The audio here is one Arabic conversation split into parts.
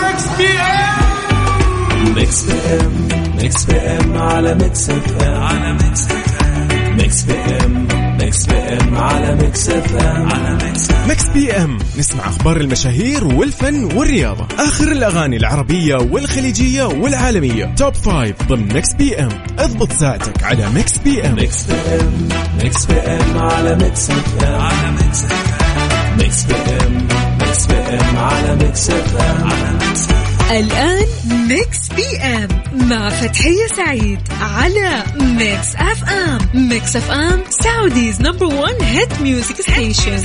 ميكس بي ام. ميكس بي ام، ميكس بي ام على ميكس اف ام، على ميكس اف ام. ميكس بي ام، ميكس بي ام على ميكس اف ام، على ميكس. ميكس بي ام نسمع اخبار المشاهير والفن والرياضة، اخر الاغاني العربية والخليجية والعالمية، توب 5 ضمن ميكس بي ام. اضبط ساعتك على ميكس بي ام. ميكس بي ام، ميكس بي ام على ميكس اف ام، على ميكس اف ام. ميكس بي ام، ميكس بي ام على ميكس اف ام، على ميكس. الآن ميكس بي ام مع فتحية سعيد على ميكس اف ام. ميكس اف ام سعوديز نمبر 1 هيت ميوزك ستيشن.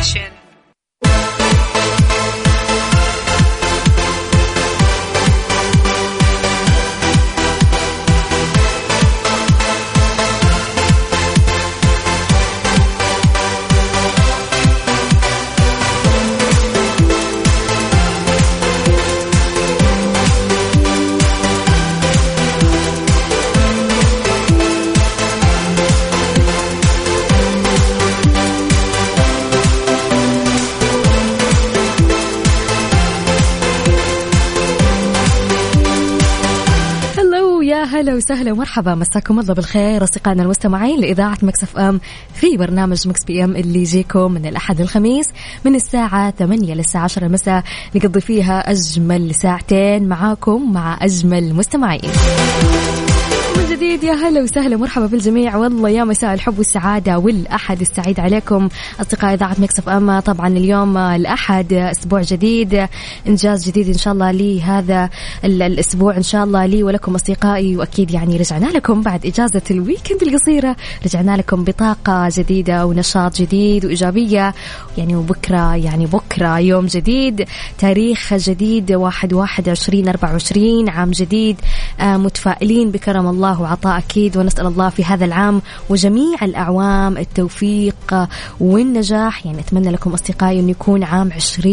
هلا وسهلا ومرحبا، مساكم الله بالخير أصدقائنا المستمعين لإذاعة ميكس اف ام في برنامج ميكس بي ام اللي يجيكم من الأحد للخميس من الساعة 8 للساعة 10 المساء، نقضي فيها أجمل ساعتين معاكم مع أجمل مستمعين. من جديد يا هلا وسهلا مرحبا بالجميع، والله يا مساء الحب والسعادة والأحد السعيد عليكم أصدقاء إذاعة ميكس اف ام. طبعا اليوم الأحد، أسبوع جديد، إنجاز جديد إن شاء الله لي هذا الأسبوع إن شاء الله لي ولكم أصدقائي، وأكيد يعني رجعنا لكم بعد إجازة الويكند القصيرة، رجعنا لكم بطاقة جديدة ونشاط جديد وإيجابية يعني. وبكرة يعني بكرة يوم جديد، تاريخ جديد 1/1/2024 عام جديد، متفائلين بكرم الله وعطاء أكيد، ونسأل الله في هذا العام وجميع الأعوام التوفيق والنجاح. يعني أتمنى لكم أصدقائي أن يكون عام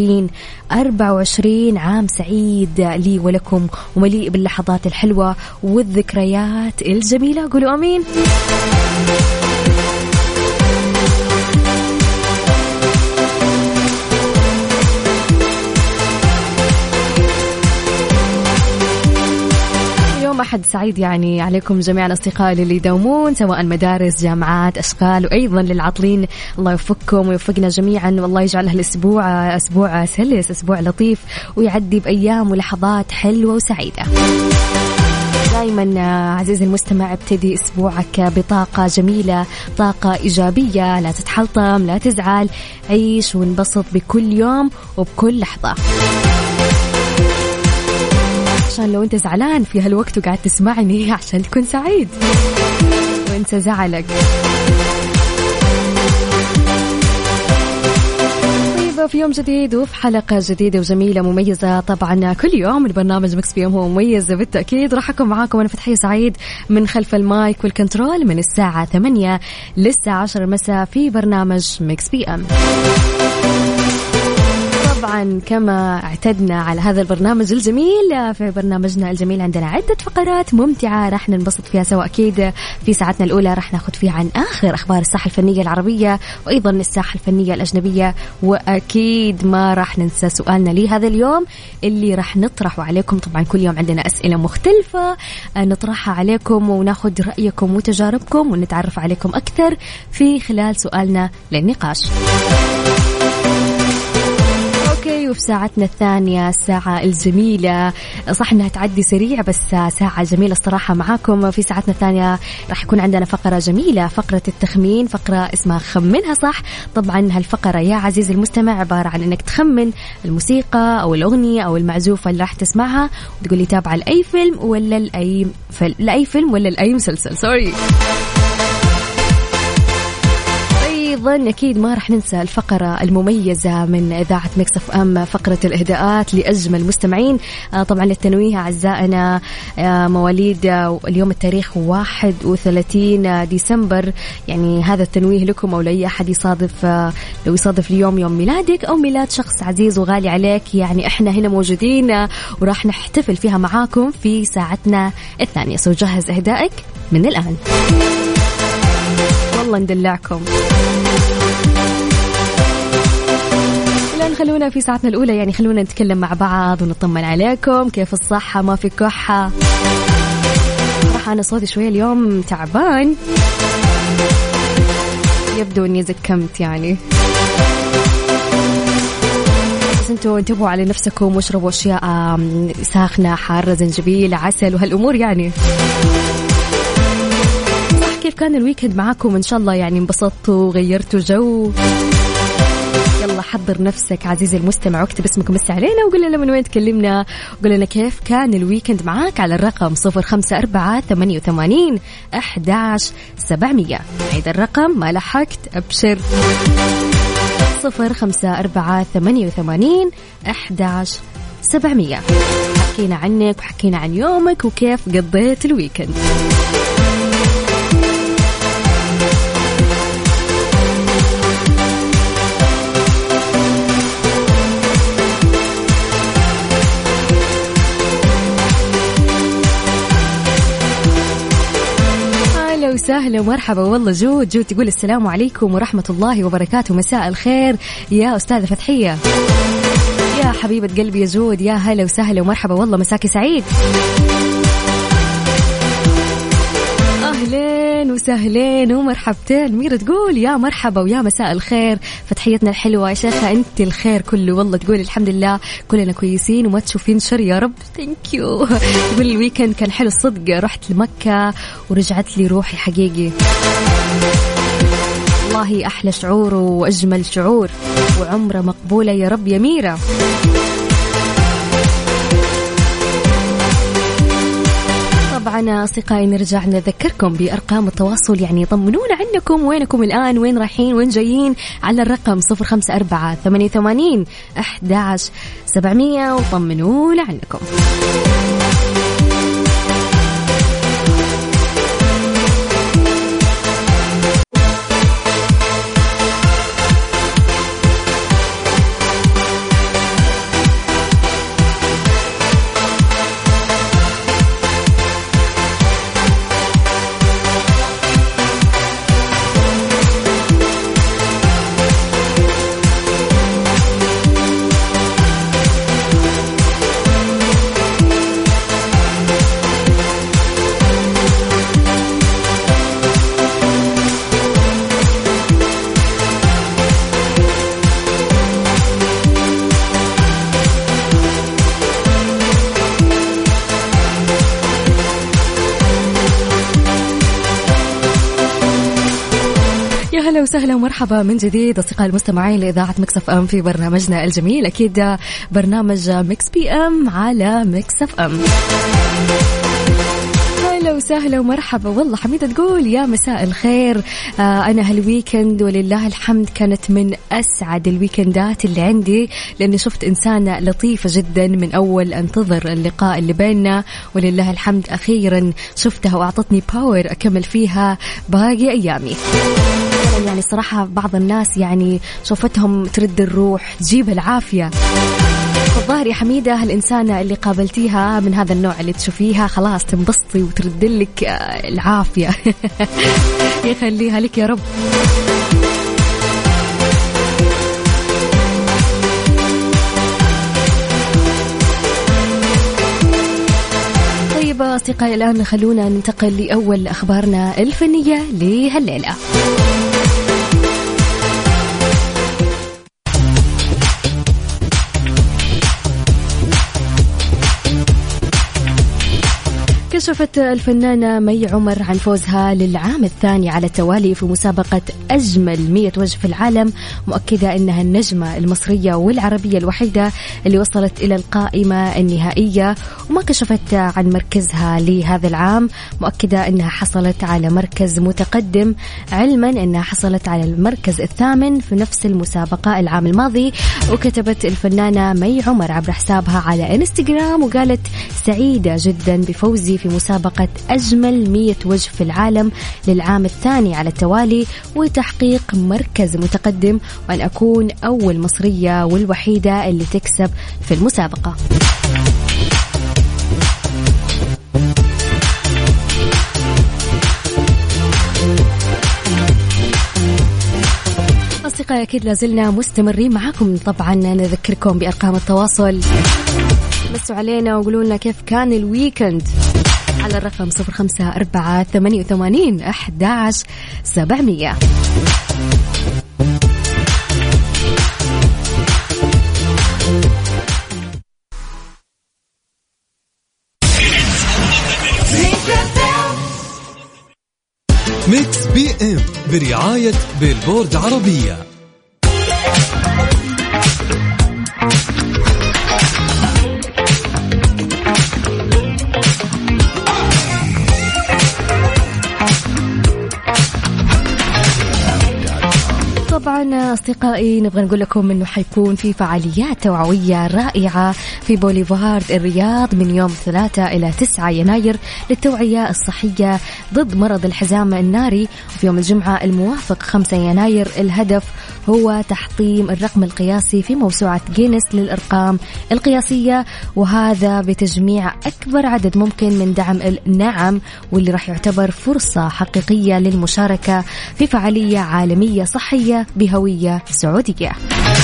2024 عام سعيد لي ولكم ومليء باللحظات الحلوة والذكريات الجميلة. قولوا آمين. أحد سعيد يعني عليكم جميعا أصدقائي اللي يداومون سواء مدارس، جامعات، أشغال، وأيضا للعاطلين الله يوفقكم ويوفقنا جميعا، والله يجعل هالأسبوع أسبوع سلس، أسبوع لطيف، ويعدي بأيام ولحظات حلوة وسعيدة. دائما عزيزي المستمع ابتدي أسبوعك بطاقة جميلة، طاقة إيجابية، لا تتحلطم، لا تزعل، عيش وانبسط بكل يوم وبكل لحظة، عشان لو انت زعلان في هالوقت وقاعد تسمعني عشان تكون سعيد وانت زعلك. طيب في يوم جديد وفي حلقة جديدة وجميلة مميزة، طبعا كل يوم البرنامج ميكس بي ام هو مميز بالتأكيد. راح أكون معاكم أنا فتحية سعيد من خلف المايك والكنترول من الساعة 8 للساعة 10 المساء في برنامج ميكس بي ام. طبعا كما اعتدنا على هذا البرنامج الجميل، في برنامجنا الجميل عندنا عدة فقرات ممتعة راح ننبسط فيها سوا. أكيد في ساعتنا الأولى راح ناخذ فيها عن آخر أخبار الساحة الفنية العربية وأيضا الساحة الفنية الأجنبية، وأكيد ما راح ننسى سؤالنا لهذا اليوم اللي راح نطرحه عليكم. طبعا كل يوم عندنا أسئلة مختلفة نطرحها عليكم وناخذ رأيكم وتجاربكم ونتعرف عليكم أكثر في خلال سؤالنا للنقاش. وفي ساعتنا الثانية الساعة الجميلة، صح انها تعدي سريع بس ساعة جميلة الصراحة معاكم. في ساعتنا الثانية راح يكون عندنا فقرة جميلة، فقرة التخمين، فقرة اسمها خمنها صح. طبعا هالفقرة يا عزيزي المستمع عبارة عن انك تخمن الموسيقى او الاغنية او المعزوفة اللي راح تسمعها وتقول لي تابعة لأي فيلم ولا لأي فيلم ولا لأي مسلسل. سوري. أيضا أكيد ما رح ننسى الفقرة المميزة من إذاعة ميكس اف ام، فقرة الإهداءات لأجمل مستمعين. طبعا للتنويه أعزائنا مواليد اليوم التاريخ 31 ديسمبر، يعني هذا التنويه لكم أو لأي أحد يصادف لو يصادف اليوم يوم ميلادك أو ميلاد شخص عزيز وغالي عليك، يعني إحنا هنا موجودين وراح نحتفل فيها معاكم في ساعتنا الثانية. سو جهز إهدائك من الآن، والله ندلعكم. خلونا في ساعتنا الأولى يعني خلونا نتكلم مع بعض ونطمن عليكم. كيف الصحة؟ ما في كحة؟ راح أنا صوتي شوية اليوم تعبان، يبدو أني زكمت يعني، بس انتوا انتبهوا على نفسكم واشربوا أشياء ساخنة حارة، زنجبيل، عسل وهالأمور يعني. كيف كان الويكند معاكم؟ إن شاء الله يعني انبسطتوا غيرتوا جو. يلا حضر نفسك عزيزي المستمع واكتب اسمك ومسي علينا وقول لنا من وين تكلمنا، وقول لنا كيف كان الويكند معاك على الرقم 0548811700. عيد الرقم ما لحقت أبشر 0548811700. حكينا عنك وحكينا عن يومك وكيف قضيت الويكند. وسهلا ومرحبا والله. جود تقول السلام عليكم ورحمة الله وبركاته، مساء الخير يا أستاذة فتحية. يا حبيبة قلبي يا جود، يا هلا وسهلا ومرحبا والله، مساكي سعيد. أهلين وسهلين ومرحبتين. ميرا تقول يا مرحبا ويا مساء الخير، فتحيتنا الحلوة يا شيخة، أنت الخير كله والله. تقول الحمد لله كلنا كويسين وما تشوفين شر يا رب. ثانك يو. تقول الويكند كان حلو الصدق، رحت لمكة ورجعت لي روحي حقيقي والله، أحلى شعور وأجمل شعور، وعمرة مقبولة يا رب يا ميرا. طبعا أصدقائي نرجع نذكركم بأرقام التواصل، يعني طمنونا عنكم، وينكم الآن، وين رايحين، وين جايين، على الرقم 0548811700 وطمنونا عنكم. أهلا وسهلا ومرحبا من جديد أصدقائي المستمعين لإذاعة ميكس اف ام في برنامجنا الجميل، أكيد برنامج ميكس بي ام على ميكس اف ام. أهلا وسهلا ومرحبا والله. حميدة تقول يا مساء الخير، أنا هالويكند ولله الحمد كانت من أسعد الويكندات اللي عندي، لأني شفت إنسانة لطيفة جدا من أول أنتظر اللقاء اللي بيننا، ولله الحمد أخيرا شفتها وأعطتني باور أكمل فيها باقي أيامي. يعني صراحة بعض الناس يعني شوفتهم ترد الروح تجيب العافية، فالظاهر يا حميدة هالإنسانة اللي قابلتيها من هذا النوع اللي تشوفيها خلاص تنبسطي وترد لك العافية. يخليها لك يا رب. طيب أصدقائي الآن خلونا ننتقل لأول أخبارنا الفنية لهالليلة. كشفت الفنانة مي عمر عن فوزها للعام الثاني على التوالي في مسابقة أجمل 100 وجه في العالم، مؤكدة أنها النجمة المصرية والعربية الوحيدة اللي وصلت إلى القائمة النهائية. وما كشفت عن مركزها لهذا العام، مؤكدة أنها حصلت على مركز متقدم، علما أنها حصلت على المركز الثامن في نفس المسابقة العام الماضي. وكتبت الفنانة مي عمر عبر حسابها على إنستغرام وقالت سعيدة جدا بفوزي في مسابقة أجمل 100 وجه في العالم للعام الثاني على التوالي وتحقيق مركز متقدم، وأن أكون أول مصرية والوحيدة اللي تكسب في المسابقة. أصدقائي أكيد لازلنا مستمرين معاكم. طبعا نذكركم بأرقام التواصل، مسوا علينا وقولوا لنا كيف كان الويكند على الرقم 0548811700. ميكس بي ام برعاية بيلبورد عربية. طبعا أصدقائي نبغى نقول لكم أنه حيكون في فعاليات توعوية رائعة في بوليفارد الرياض من يوم 3 إلى 9 يناير للتوعية الصحية ضد مرض الحزام الناري. وفي يوم الجمعة الموافق 5 يناير الهدف هو تحطيم الرقم القياسي في موسوعة جينيس للأرقام القياسية، وهذا بتجميع أكبر عدد ممكن من دعم النعم، واللي راح يعتبر فرصة حقيقية للمشاركة في فعالية عالمية صحية بهوية سعودية.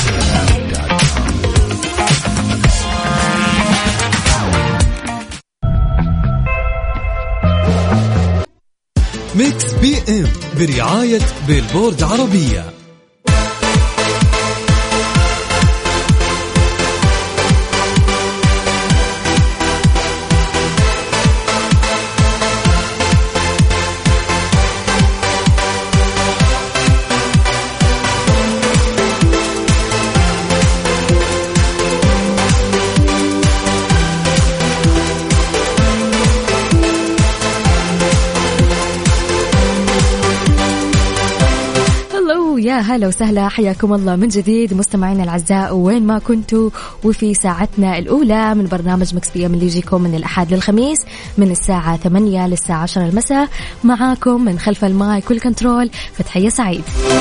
ميكس بي ام برعاية بيلبورد عربية. يا هلا وسهلا، حياكم الله من جديد مستمعينا الأعزاء وين ما كنتوا، وفي ساعتنا الأولى من برنامج مكس بي ام اللي يجيكم من الأحد للخميس من الساعة 8 للساعة 10 المساء. معاكم من خلف المايك والكنترول فتحية سعيد.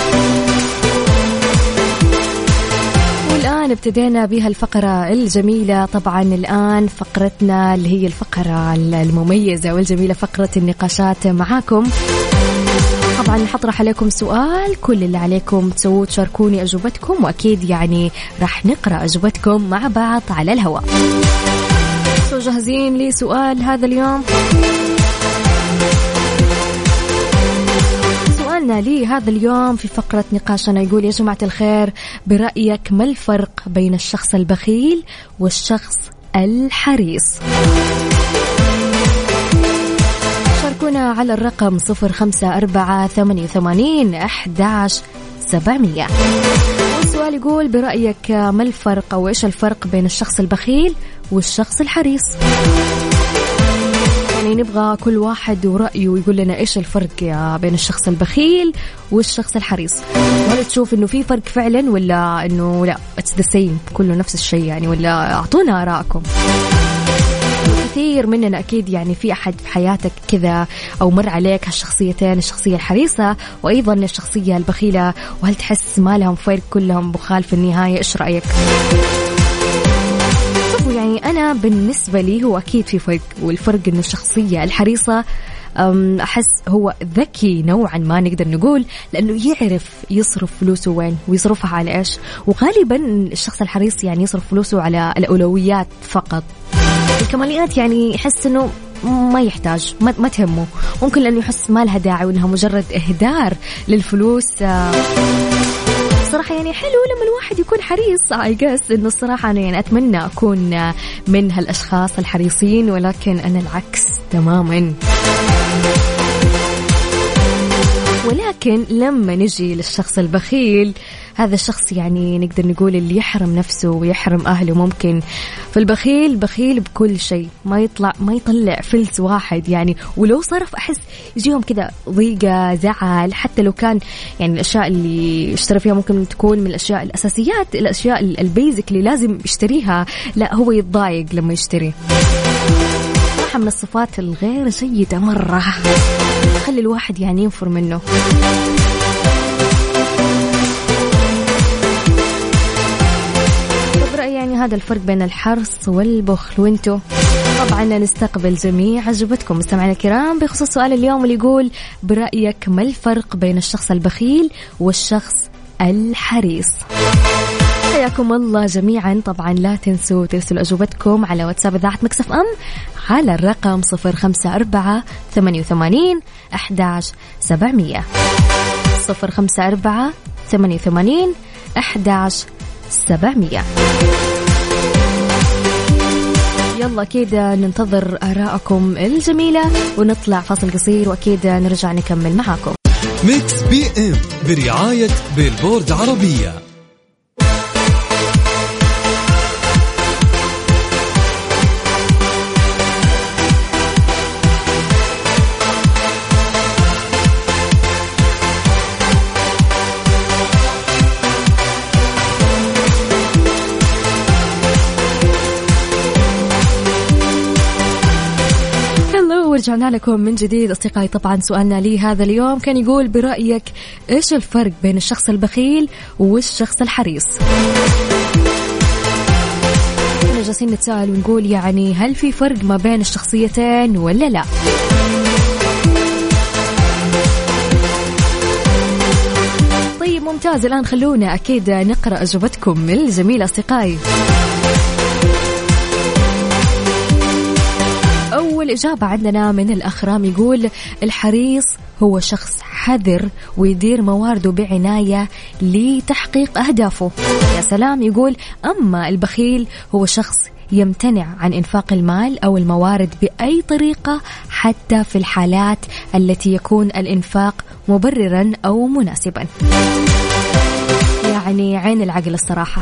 والآن ابتدينا بها الفقرة الجميلة. طبعا الآن فقرتنا اللي هي الفقرة المميزة والجميلة، فقرة النقاشات معاكم. طبعا حطرح عليكم سؤال، كل اللي عليكم تسووه تشاركوني أجوبتكم، وأكيد يعني راح نقرأ أجوبتكم مع بعض على الهواء. جاهزين لسؤال هذا اليوم؟ سؤالنا لي هذا اليوم في فقرة نقاشنا يقول: يا جماعة الخير، برأيك ما الفرق بين الشخص البخيل والشخص الحريص؟ شاركونا على الرقم 0548811700. والسؤال يقول: برأيك ما الفرق أو إيش الفرق بين الشخص البخيل والشخص الحريص؟ يعني نبغى كل واحد ورأيه يقول لنا إيش الفرق بين الشخص البخيل والشخص الحريص. وهل تشوف إنه في فرق فعلا ولا إنه لا it's the same كله نفس الشيء يعني، ولا أعطونا آراءكم. كثير مننا أكيد يعني في أحد في حياتك كذا أو مر عليك هالشخصيتين، الشخصية الحريصة وأيضا الشخصية البخيلة، وهل تحس ما لهم فرق كلهم بخال في النهاية؟ إيش رأيك؟ شوفوا يعني أنا بالنسبة لي هو أكيد في فرق، والفرق إنه الشخصية الحريصة أحس هو ذكي نوعا ما نقدر نقول، لأنه يعرف يصرف فلوسه وين ويصرفها على إيش. وغالبا الشخص الحريص يعني يصرف فلوسه على الأولويات فقط، الكماليات يعني يحس إنه ما يحتاج، ما تهمه، ممكن لأنه يحس ما لها داعي وإنها مجرد إهدار للفلوس. صراحة يعني حلو لما الواحد يكون حريص. I guess إنه الصراحة أنا يعني أتمنى أكون من هالأشخاص الحريصين، ولكن أنا العكس تماما. ولكن لما نجي للشخص البخيل، هذا الشخص يعني نقدر نقول اللي يحرم نفسه ويحرم أهله ممكن. فالبخيل بخيل بكل شيء، ما يطلع فلس واحد يعني، ولو صرف أحس يجيهم كذا ضيقة، زعل، حتى لو كان يعني الأشياء اللي اشترى فيها ممكن تكون من الأشياء الأساسيات، الأشياء البيزك اللي لازم يشتريها، لا هو يتضايق لما يشتري. صراحة من الصفات الغير جيدة مرة، خلي الواحد يعني ينفر منه. يعني هذا الفرق بين الحرص والبخل. وانتو طبعا نستقبل جميع أجوبتكم مستمعينا الكرام بخصوص سؤال اليوم اللي يقول: برأيك ما الفرق بين الشخص البخيل والشخص الحريص. حياكم الله جميعا. طبعا لا تنسوا ترسلوا أجوبتكم على واتساب إذاعة مكس اف ام على الرقم 054-88-11700 054-88-11700. يلا كده ننتظر آراءكم الجميلة ونطلع فاصل قصير وأكيد نرجع نكمل معاكم. ميكس بي ام برعاية بيلبورد عربية. ورجعنا لكم من جديد أصدقائي. طبعا سؤالنا لي هذا اليوم كان يقول برأيك إيش الفرق بين الشخص البخيل والشخص الحريص؟ احنا جالسين نتساءل ونقول يعني هل في فرق ما بين الشخصيتين ولا لا؟ طيب ممتاز. الآن خلونا أكيد نقرأ أجوبتكم الجميلة أصدقائي. أول إجابة عندنا من الأخرام يقول الحريص هو شخص حذر ويدير موارده بعناية لتحقيق أهدافه. يا سلام. يقول أما البخيل هو شخص يمتنع عن إنفاق المال أو الموارد بأي طريقة حتى في الحالات التي يكون الإنفاق مبررا أو مناسبا. يعني عين العقل الصراحة.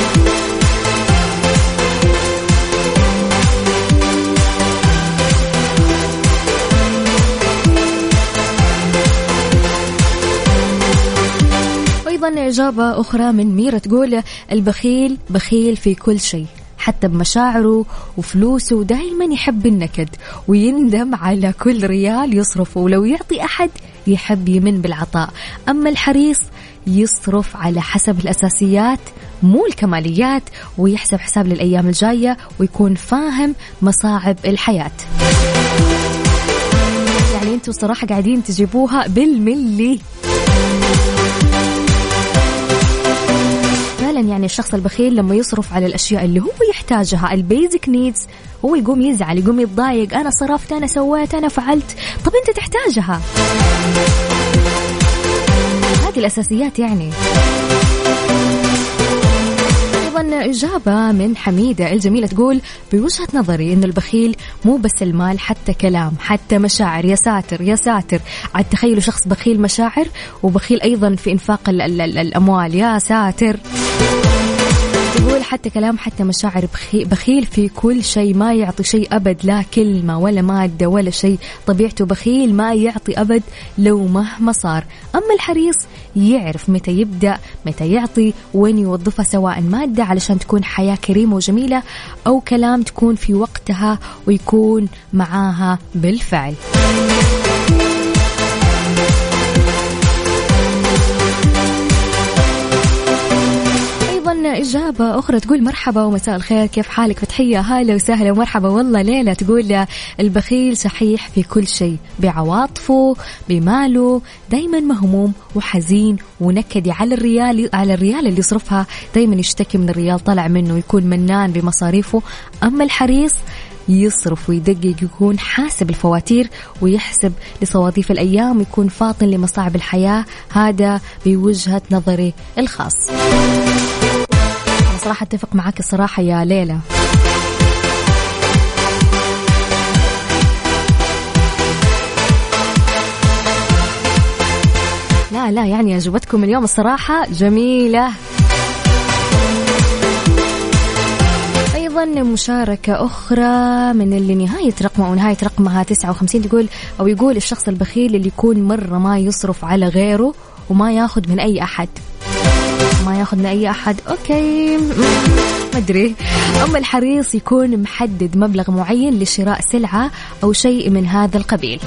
أيضا إجابة أخرى من ميرا تقول البخيل بخيل في كل شيء حتى بمشاعره وفلوسه، دائما يحب النكد ويندم على كل ريال يصرفه، ولو يعطي أحد يحب يمن بالعطاء. أما الحريص يصرف على حسب الأساسيات مو الكماليات، ويحسب حساب للأيام الجاية ويكون فاهم مصاعب الحياة. يعني انتوا صراحة قاعدين تجيبوها بالملي. يعني الشخص البخيل لما يصرف على الأشياء اللي هو يحتاجها البيزك نيدز هو يقوم يزعل، يقوم يتضايق، أنا صرفت، أنا سويت، أنا فعلت. طب أنت تحتاجها، هذه الأساسيات يعني. أيضا إجابة من حميدة الجميلة تقول بوجهة نظري إنه البخيل مو بس المال، حتى كلام، حتى مشاعر. يا ساتر يا ساتر، عاد تخيلوا شخص بخيل مشاعر وبخيل أيضا في إنفاق الأموال. يا ساتر. تقول حتى كلام حتى مشاعر. بخيل في كل شيء، ما يعطي شيء أبد، لا كلمة ولا مادة ولا شيء. طبيعته بخيل، ما يعطي أبد لو مهما صار. أما الحريص يعرف متى يبدأ، متى يعطي، وين يوظفها، سواء مادة علشان تكون حياة كريمة وجميلة أو كلام تكون في وقتها ويكون معاها بالفعل. إجابة أخرى تقول مرحبا ومساء الخير، كيف حالك فتحية؟ هلا وسهلا ومرحبا. والله ليلى تقول البخيل صحيح في كل شيء، بعواطفه، بماله، دايما مهموم وحزين ونكدي على الريال اللي يصرفها، دايما يشتكي من الريال طلع منه، يكون منان بمصاريفه. أما الحريص يصرف ويدقق، يكون حاسب الفواتير ويحسب لصواديف الأيام، ويكون فاطن لمصاعب الحياة. هذا بوجهة نظري الخاص. صراحة اتفق معاك الصراحة يا ليلى. لا يعني أجوبتكم اليوم الصراحة جميلة. أيضا مشاركة أخرى من اللي نهاية رقمها 59 تقول أو يقول الشخص البخيل اللي يكون مرة ما يصرف على غيره وما ياخد من أي أحد. أوكي ما أدري. أما الحريص يكون محدد مبلغ معين لشراء سلعة أو شيء من هذا القبيل.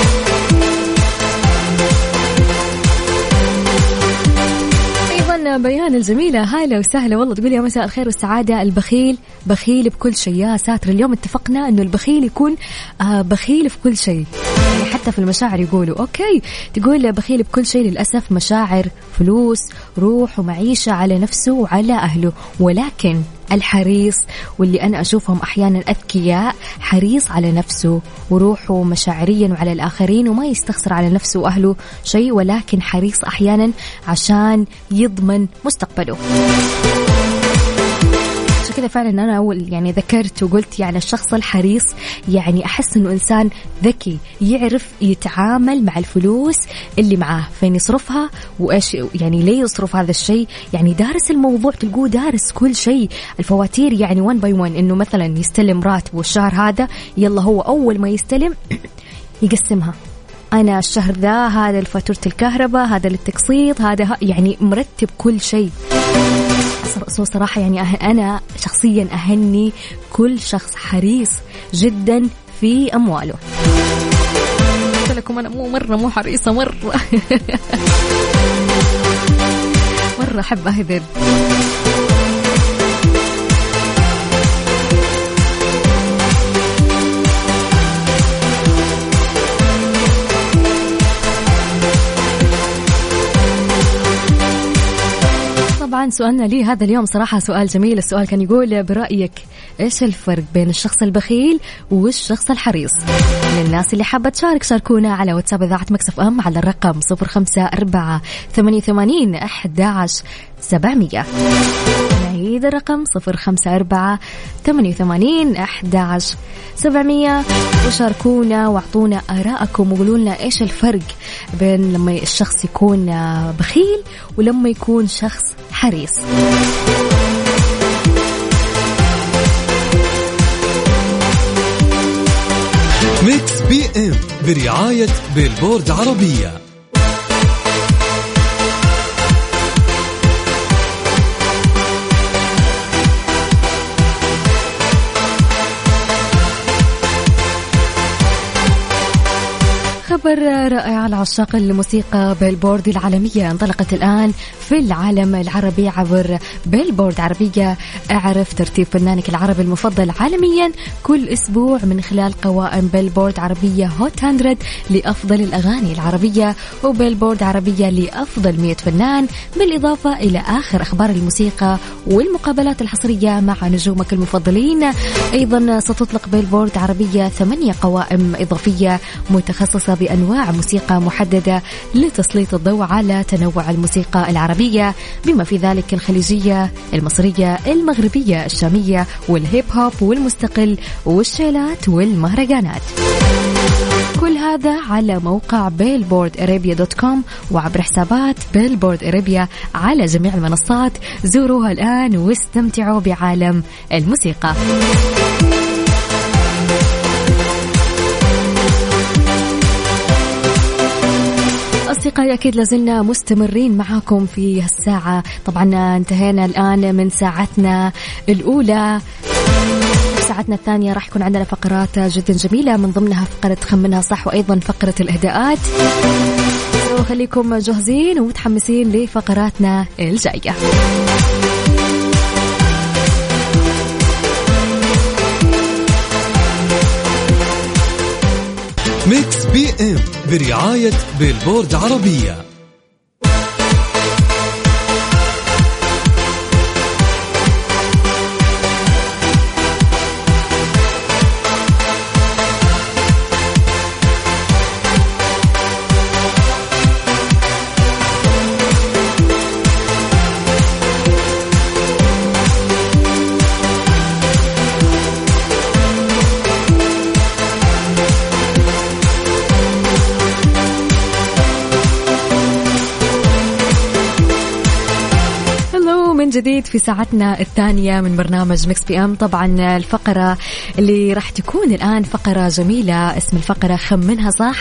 أيضا بيان الجميلة هلا وسهلا والله تقول يا مساء الخير والسعادة، البخيل بخيل بكل شيء. يا ساتر، اليوم اتفقنا أنه البخيل يكون بخيل في كل شيء، يعني حتى في المشاعر يقولوا أوكي، تقول بخيل بكل شيء للأسف، مشاعر، فلوس، روح ومعيشة على نفسه وعلى أهله. ولكن الحريص واللي أنا أشوفهم أحيانا أذكياء، حريص على نفسه وروحه مشاعريا وعلى الآخرين، وما يستخسر على نفسه وأهله شيء، ولكن حريص أحيانا عشان يضمن مستقبله. كذا فعلا أنا أول يعني ذكرت وقلت يعني الشخص الحريص يعني أحس إنه إنسان ذكي، يعرف يتعامل مع الفلوس اللي معاه، فين يصرفها وإيش يعني ليه يصرف هذا الشيء، يعني دارس الموضوع، تلقوه دارس كل شيء، الفواتير يعني 1 by 1، إنه مثلا يستلم راتبه الشهر هذا، يلا هو أول ما يستلم يقسمها، أنا الشهر ذا هذا الفاتورة الكهرباء، هذا للتقسيط، هذا يعني مرتب كل شيء. صراحة يعني أنا شخصيا أهني كل شخص حريص جدا في أمواله. قلت لكم أنا مو حريصة مرة مرة أحب أهدر. طبعا سؤالنا لي هذا اليوم صراحة سؤال جميل. السؤال كان يقول برأيك إيش الفرق بين الشخص البخيل والشخص الحريص؟ للناس اللي حابة تشارك شاركونا على واتساب إذاعة مكس اف ام على الرقم 0548811700. نعيد الرقم 0548811700 وشاركونا واعطونا آراءكم وقولوا لنا إيش الفرق بين لما الشخص يكون بخيل ولما يكون شخص حريص. ميكس بي ام برعاية بيلبورد عربية. خبر رائع على عشاق الموسيقى. بيلبورد العالمية انطلقت الآن في العالم العربي عبر بيلبورد عربية. اعرف ترتيب فنانك العربي المفضل عالميا كل أسبوع من خلال قوائم بيلبورد عربية هوت 100 لأفضل الأغاني العربية، وبيلبورد عربية لأفضل 100 فنان، بالإضافة إلى آخر أخبار الموسيقى والمقابلات الحصرية مع نجومك المفضلين. أيضا ستطلق بيلبورد عربية 8 قوائم إضافية متخصصة بأنواع موسيقى محددة لتسليط الضوء على تنوع الموسيقى العربية، بما في ذلك الخليجية، المصرية، المغربية، الشامية، والهيب هوب، والمستقل، والشيلات، والمهرجانات. كل هذا على موقع billboardarabia.com وعبر حسابات بيلبورد أرابيا على جميع المنصات. زوروها الآن واستمتعوا بعالم الموسيقى. أصدقائي أكيد لازلنا مستمرين معاكم في هالساعة. طبعا انتهينا الآن من ساعتنا الأولى. ساعتنا الثانية راح يكون عندنا فقرات جدا جميلة، من ضمنها فقرة خمنها صح، وأيضا فقرة الإهداءات. خليكم جاهزين ومتحمسين لفقراتنا الجاية. ميكس بي ام برعاية بيلبورد عربية. جديد في ساعتنا الثانية من برنامج ميكس بي ام. طبعا الفقرة اللي راح تكون الآن فقرة جميلة، اسم الفقرة خمنها صح.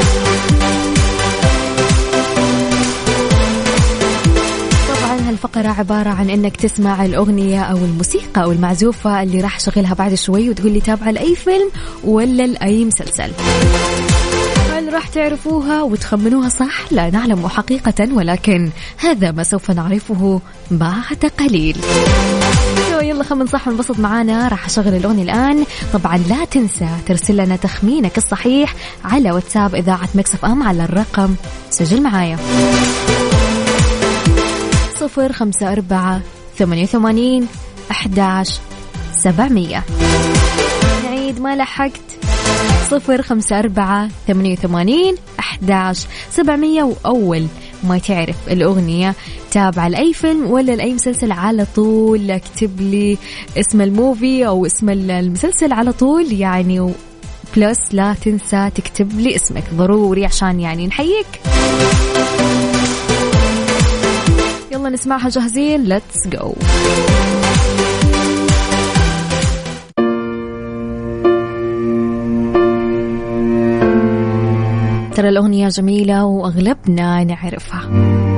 طبعا هالفقرة عبارة عن انك تسمع الأغنية او الموسيقى او المعزوفة اللي راح شغلها بعد شوي وتقول لي تابعة لأي فيلم ولا لأي مسلسل. راح تعرفوها وتخمنوها صح؟ لا نعلم حقيقة، ولكن هذا ما سوف نعرفه بعد قليل. يلا خمن صح ونبسط معانا. راح أشغل الأغنية الآن. طبعا لا تنسى ترسل لنا تخمينك الصحيح على واتساب إذاعة ميكس اف ام على الرقم، سجل معايا 0548811700. نعيد ما لحقت 0548811700. وأول ما تعرف الأغنية تابع لأي فيلم ولا لأي مسلسل على طول اكتب لي اسم الموفي أو اسم المسلسل على طول يعني، بلس لا تنسى تكتب لي اسمك ضروري عشان يعني نحييك. يلا نسمعها جاهزين؟ let's go. ترى الأغنية جميلة وأغلبنا نعرفها.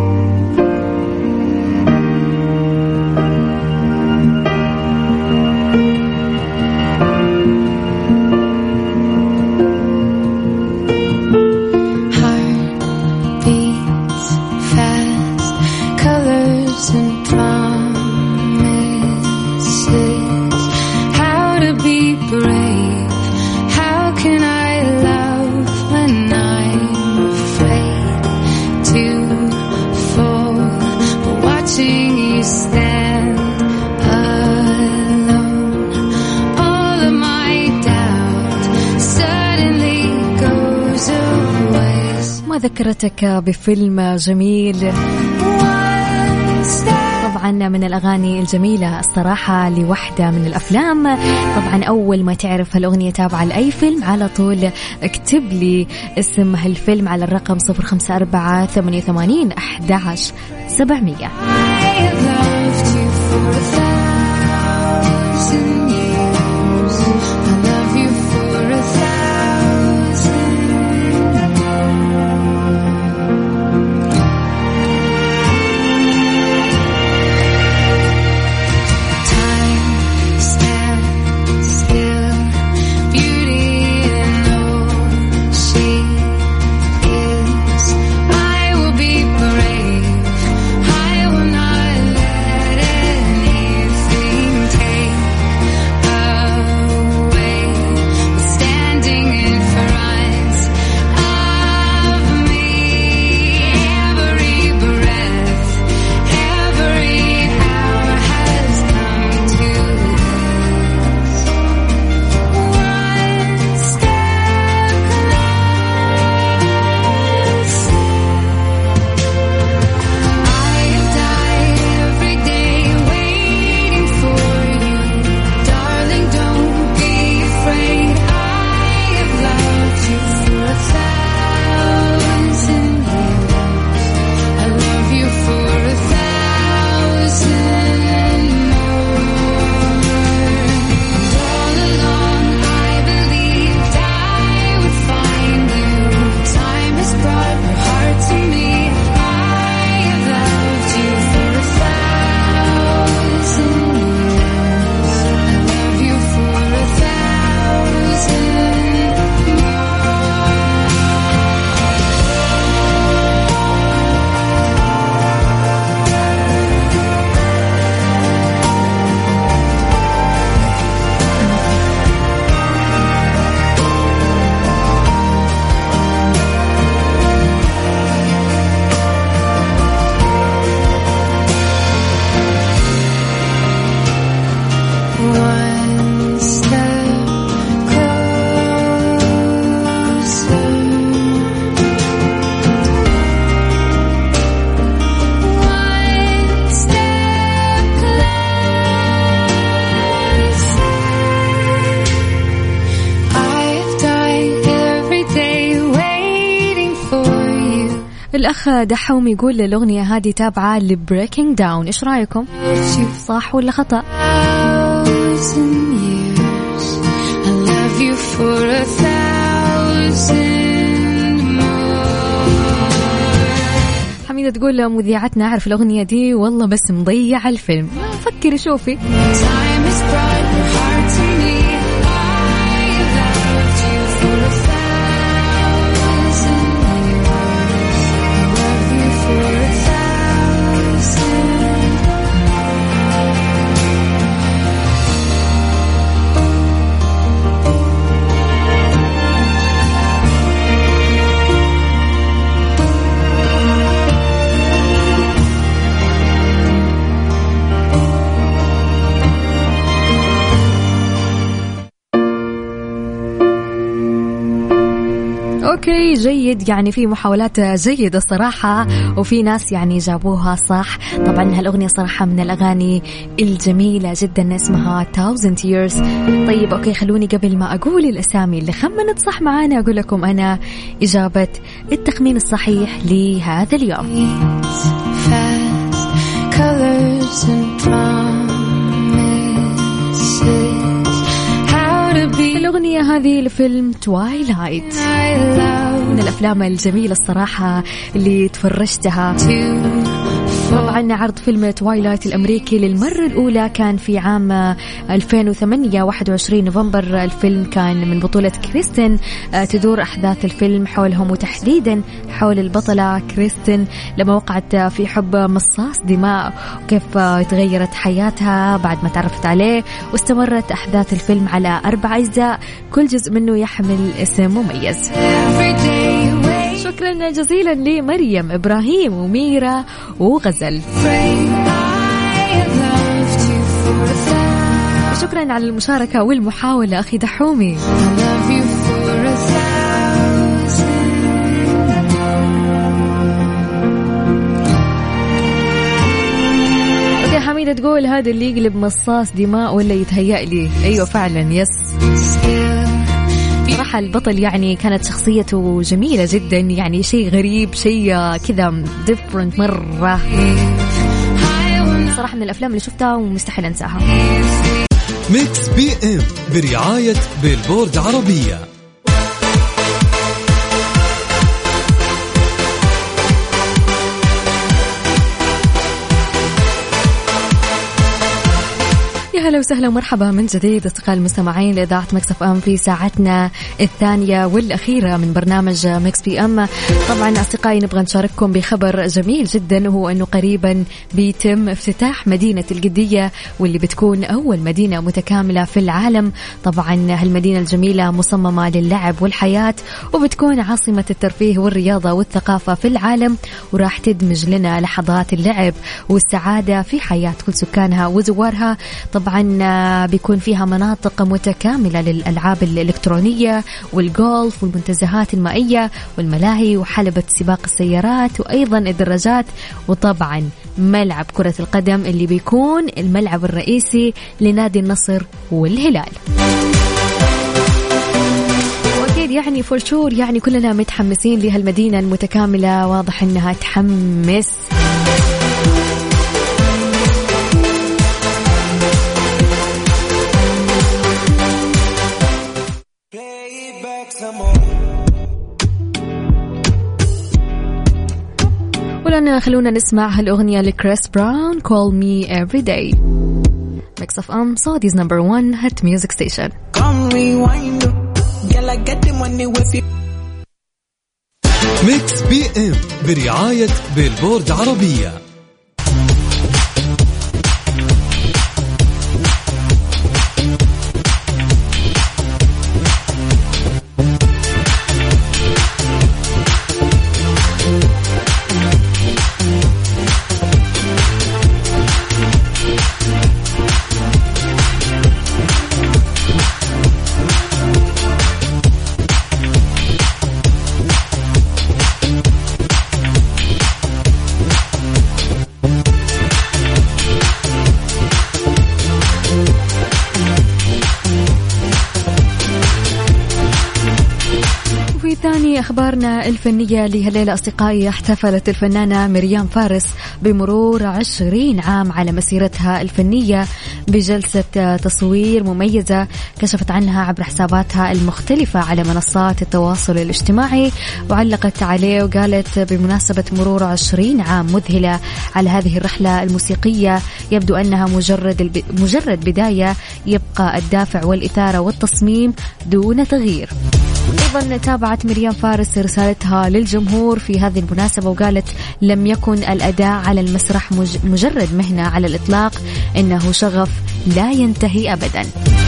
ذكرتك بفيلم جميل طبعا من الأغاني الجميلة الصراحة لوحدة من الأفلام. طبعا أول ما تعرف هالأغنية تابعة لأي فيلم على طول اكتب لي اسم هالفيلم على الرقم 0548811700. الأخ دحوم يقول الأغنية هذه تابعة لبريكنج داون، إيش رأيكم؟ صح ولا خطأ؟ حميدة تقول مذيعتنا أعرف الأغنية دي والله بس مضيع الفيلم. فكري شوفي. أوكي جيد، يعني في محاولات جيدة الصراحة، وفي ناس يعني جابوها صح. طبعا هالأغنية صراحة من الأغاني الجميلة جدا، اسمها 1000 Years. طيب أوكي، خلوني قبل ما أقول الأسامي اللي خمنت صح معانا أقول لكم أنا إجابة التخمين الصحيح لهذا اليوم. الأغنية هذه لفيلم تويلايت، من الأفلام الجميلة الصراحة اللي تفرجتها. طبعا عرض فيلم تويلايت الأمريكي للمرة الأولى كان في عام 2008 21 نوفمبر. الفيلم كان من بطولة كريستين، تدور أحداث الفيلم حولهم وتحديدا حول البطلة كريستين لما وقعت في حب مصاص دماء، وكيف تغيرت حياتها بعد ما تعرفت عليه. واستمرت أحداث الفيلم على 4 أجزاء، كل جزء منه يحمل اسم مميز. شكرا جزيلا لمريم إبراهيم وميرا وغزل، شكرا على المشاركة والمحاولة أخي دحومي. أوكي حميدة تقول هذا اللي يقلب مصاص دماء ولا يتهيأ لي؟ أيوة فعلا يس. صراحة البطل يعني كانت شخصيته جميلة جدا، يعني شيء غريب، شيء كذا different مرة. صراحة من الأفلام اللي شفتها ومستحيل أنساها. ميكس بي ام برعاية بيلبورد عربية. هلا وسهلا ومرحبا من جديد أصدقائي المستمعين لإذاعة ميكس اف ام في ساعتنا الثانية والأخيرة من برنامج ميكس بي ام. طبعا أصدقائي نبغى نشارككم بخبر جميل جدا، وهو أنه قريبا بيتم افتتاح مدينة القدية، واللي بتكون أول مدينة متكاملة في العالم. طبعا هالمدينة الجميلة مصممة للعب والحياة، وبتكون عاصمة الترفيه والرياضة والثقافة في العالم، وراح تدمج لنا لحظات اللعب والسعادة في حياة كل سكانها وزوارها. طبعا بيكون فيها مناطق متكاملة للألعاب الإلكترونية والجولف والمنتزهات المائية والملاهي وحلبة سباق السيارات وأيضا الدراجات، وطبعا ملعب كرة القدم اللي بيكون الملعب الرئيسي لنادي النصر والهلال. وأكيد يعني فور شور يعني كلنا متحمسين لهالمدينة المتكاملة، واضح إنها تحمس. ولنا خلونا نسمع هالأغنية لكريس براون Call Me Every Day. Mix of Saudi's number 1 hit music station. ميكس بي ام برعاية بيلبورد عربية. أخبارنا الفنية لهالليلة أصدقائي، احتفلت الفنانة مريم فارس بمرور 20 عام على مسيرتها الفنية بجلسة تصوير مميزة كشفت عنها عبر حساباتها المختلفة على منصات التواصل الاجتماعي، وعلقت عليه وقالت بمناسبة مرور 20 عام مذهلة على هذه الرحلة الموسيقية يبدو أنها مجرد بداية، يبقى الدافع والإثارة والتصميم دون تغيير. أيضا تابعت مريم فارس رسالتها للجمهور في هذه المناسبة وقالت لم يكن الأداء على المسرح مجرد مهنة على الإطلاق، إنه شغف لا ينتهي أبدا.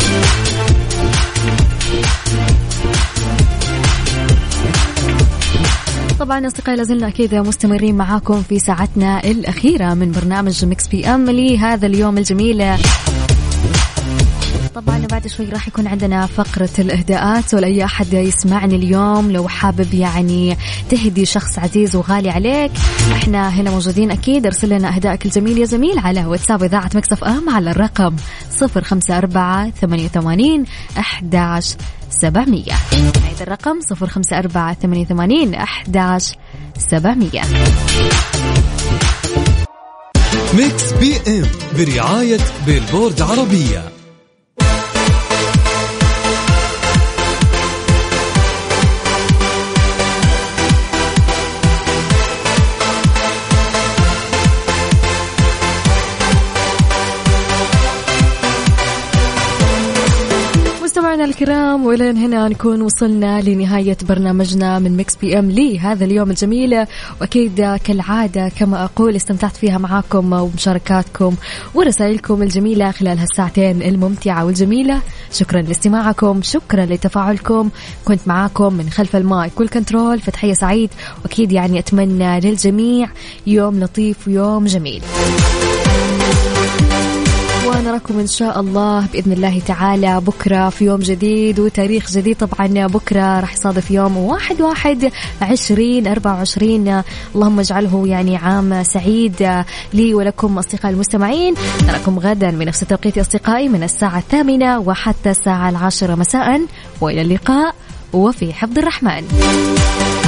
طبعا أصدقائي لازلنا أكيد مستمرين معاكم في ساعتنا الأخيرة من برنامج ميكس بي أم لهذا اليوم الجميل. طبعا بعد شوي راح يكون عندنا فقرة الإهداءات، ولأي أحد يسمعني اليوم لو حابب يعني تهدي شخص عزيز وغالي عليك، احنا هنا موجودين أكيد. ارسل لنا أهدائك الجميل يا زميل على واتساب إذاعة مكس اف ام على الرقم 0548811700. هذا الرقم 0548811700. ميكس بي ام برعاية بيلبورد عربية. مستمعينا الكرام، ولين هنا نكون وصلنا لنهاية برنامجنا من ميكس بي ام لهذا اليوم الجميل، وأكيد كالعادة كما أقول استمتعت فيها معاكم ومشاركاتكم ورسائلكم الجميلة خلال هالساعتين الممتعة والجميلة. شكرا لاستماعكم، شكرا لتفاعلكم. كنت معاكم من خلف المايك والكنترول فتحية سعيد، وأكيد يعني أتمنى للجميع يوم لطيف ويوم جميل، ونراكم إن شاء الله بإذن الله تعالى بكرة في يوم جديد وتاريخ جديد. طبعا بكرة راح يصادف يوم 1/1/2024. اللهم اجعله يعني عام سعيد لي ولكم أصدقائي المستمعين. نراكم غدا بنفس التوقيت أصدقائي من الساعة 8 وحتى الساعة 10 مساء، وإلى اللقاء وفي حفظ الرحمن.